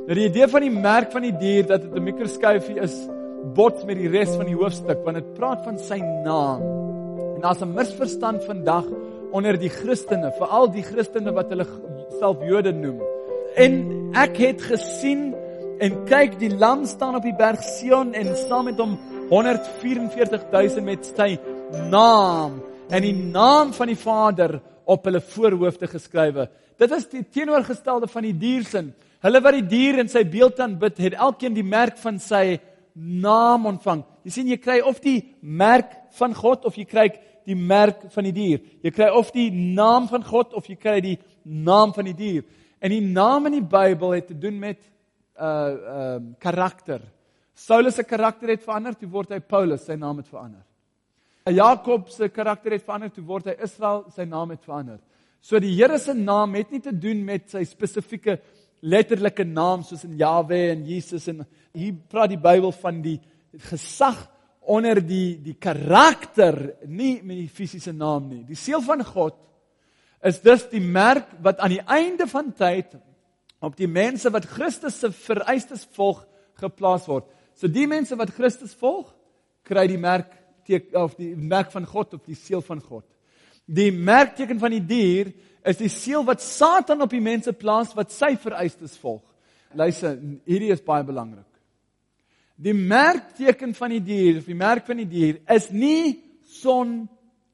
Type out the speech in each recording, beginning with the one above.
Nou die idee van die merk van die dier, dat dit 'n mikroskoopie is, bots met die res van die hoofstuk, want dit praat van sy naam. En daar's 'n misverstand vandag onder die Christene, veral die Christene wat hulle self Jode noem. En ek het gesien, en kyk, die lam staan op die berg Sion, en saam met hom 144.000 met sy naam, en die naam van die Vader op hulle voorhoofde geskrywe. Dit is die teenoorgestelde van die diersin. Hulle wat die dier in sy beeld aanbid, het elkeen die merk van sy naam ontvang. Jy sien, jy kry of die merk van God, of jy kry die merk van die dier. Jy kry of die naam van God, of jy kry die naam van die dier. En die naam in die Bybel het te doen met karakter. Saulus se karakter het verander, toe word hy Paulus, sy naam het verander. Jakob se karakter het verander, toe word hy Israel, sy naam het verander. So die Here se naam het nie te doen met sy spesifieke letterlike naam, soos in Yahweh en Jesus, en hier praat die Bybel van die gesag onder die karakter, nie met die fisiese naam nie. Die seël van God is dus die merk wat aan die einde van tyd op die mense wat Christus se vereistes volg geplaas word. So die mense wat Christus volg, kry die merk of die merk van God of die seël van God. Die merkteken van die dier is die seël wat Satan op die mense plaas wat sy vereistes volg. Luister, hierdie is baie belangrik. Die merkteken van die dier, of die merk van die dier, is nie sondag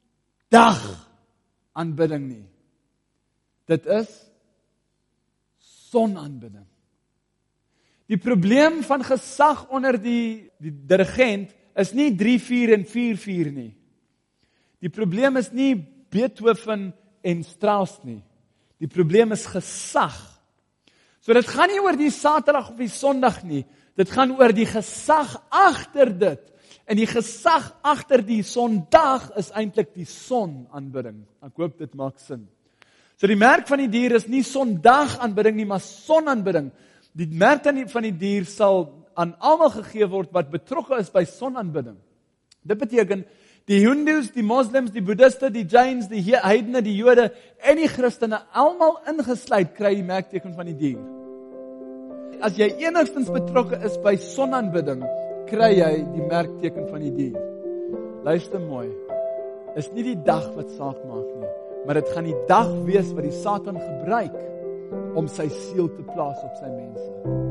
aanbidding nie. Dit is sonaanbidding. Die probleem van gesag onder die dirigent is nie 3-4 en 4-4 nie. Die probleem is nie Beethoven en Strauss nie. Die probleem is gesag. So dit gaan nie oor die Saterdag of die Sondag nie. Dit gaan oor die gesag agter dit. En die gesag agter die Sondag is eintlik die sonaanbidding. Ek hoop dit maak sin. So die merk van die dier is nie Sondag aanbidding nie, maar sonaanbidding. Die merk van die dier sal aan almal gegee word wat betrokke is by sonaanbidding. Dit beteken die Hindus, die Moslems, die Boeddhiste, die Jains, die heidene, die Jode en die Christene, almal ingesluit, kry die merkteken van die dier. As jy enigstens betrokke is by sonaanbidding, kry jy die merkteken van die dier. Luister mooi, is nie die dag wat saak maak nie, maar dit gaan die dag wees wat die Satan gebruik om sy siel te plaas op sy mense.